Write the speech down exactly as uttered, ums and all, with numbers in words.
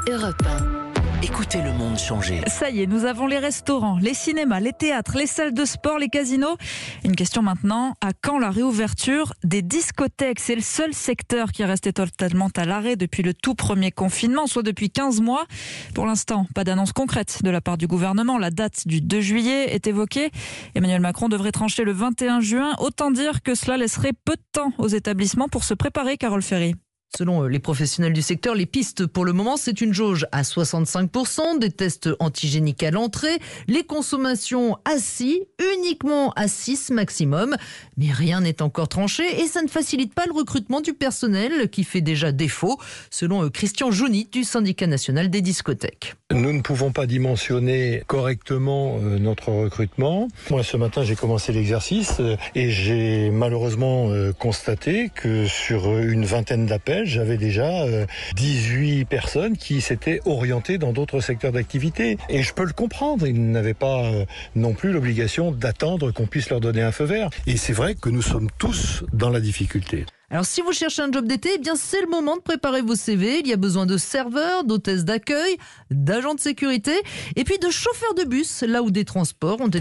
Europe un. Écoutez le monde changer. Ça y est, nous avons les restaurants, les cinémas, les théâtres, les salles de sport, les casinos. Une question maintenant, à quand la réouverture des discothèques ? C'est le seul secteur qui est resté totalement à l'arrêt depuis le tout premier confinement, soit depuis quinze mois. Pour l'instant, pas d'annonce concrète de la part du gouvernement. La date du deux juillet est évoquée. Emmanuel Macron devrait trancher le vingt et un juin. Autant dire que cela laisserait peu de temps aux établissements pour se préparer, Carole Ferry. Selon les professionnels du secteur, les pistes pour le moment, c'est une jauge à soixante-cinq pour cent, des tests antigéniques à l'entrée, les consommations à six, uniquement à six maximum. Mais rien n'est encore tranché et ça ne facilite pas le recrutement du personnel qui fait déjà défaut, selon Christian Jouni du syndicat national des discothèques. Nous ne pouvons pas dimensionner correctement notre recrutement. Moi, ce matin, j'ai commencé l'exercice et j'ai malheureusement constaté que sur une vingtaine d'appels, j'avais déjà dix-huit personnes qui s'étaient orientées dans d'autres secteurs d'activité. Et je peux le comprendre, ils n'avaient pas non plus l'obligation d'attendre qu'on puisse leur donner un feu vert. Et c'est vrai que nous sommes tous dans la difficulté. Alors si vous cherchez un job d'été, eh bien c'est le moment de préparer vos C V. Il y a besoin de serveurs, d'hôtesses d'accueil, d'agents de sécurité et puis de chauffeurs de bus, là où des transports ont été